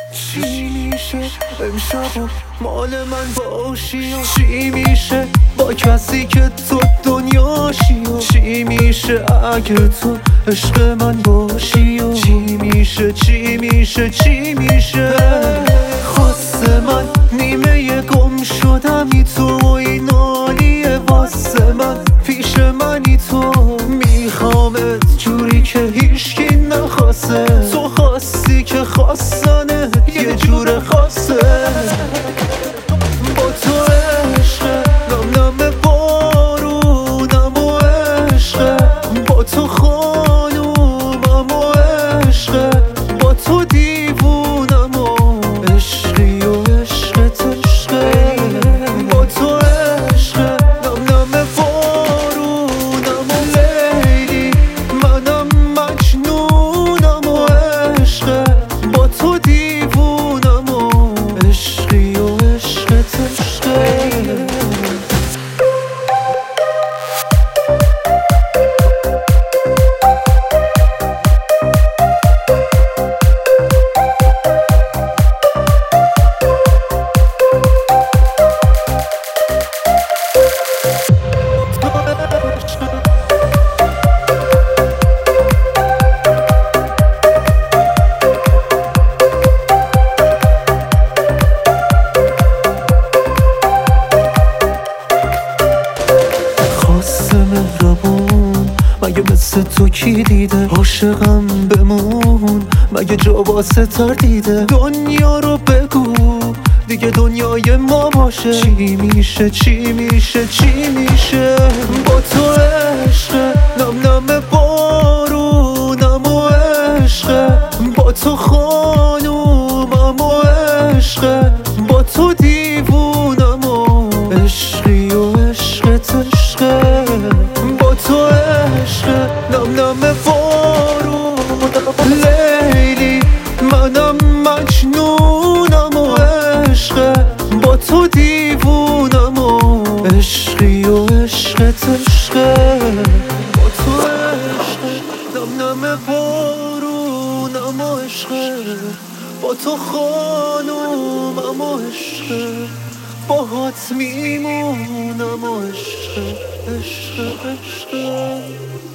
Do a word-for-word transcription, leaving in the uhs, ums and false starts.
چی میشه امشب و مال من باشی و چی میشه با کسی که تو دنیاشی و چی میشه اگه تو عشق من باشی و چی میشه چی میشه چی میشه خواست من نیمه گم شدمی تو و این عالیه واسه من پیش منی تو میخوامت جوری که هیچکی نخواسته تو خواستی که خواستنه یه جور خاصه با تو عشقه نم نم بارونم و عشقه با تو خانومم و عشقه با تو دیوونم و عشقی و عشقت عشقه با تو عشقه نم نم بارونم و لیلی منم مجنونم و عشقه با تو دیوونم و عشقی و عشقت عشقه مگه مثل تو کی دیده عاشقم بمون مگه جا واسه تر دیده دنیا رو بگو دیگه دنیای ما باشه چی میشه چی میشه چی میشه با تو عشقه نم نم بارونم و عشقه با تو خانومم و عشقه با تو دیوونم و عشقی و عشقت عشقه با تو عشقه نم نم بارونم لیلی منم مجنونم و عشقه با تو دیوونم و عشقی و عشقت عشقه با تو عشقه نم نم بارونم و عشقه با تو خانومم و عشقه باهات میمونم و عشقه عشقه عشقه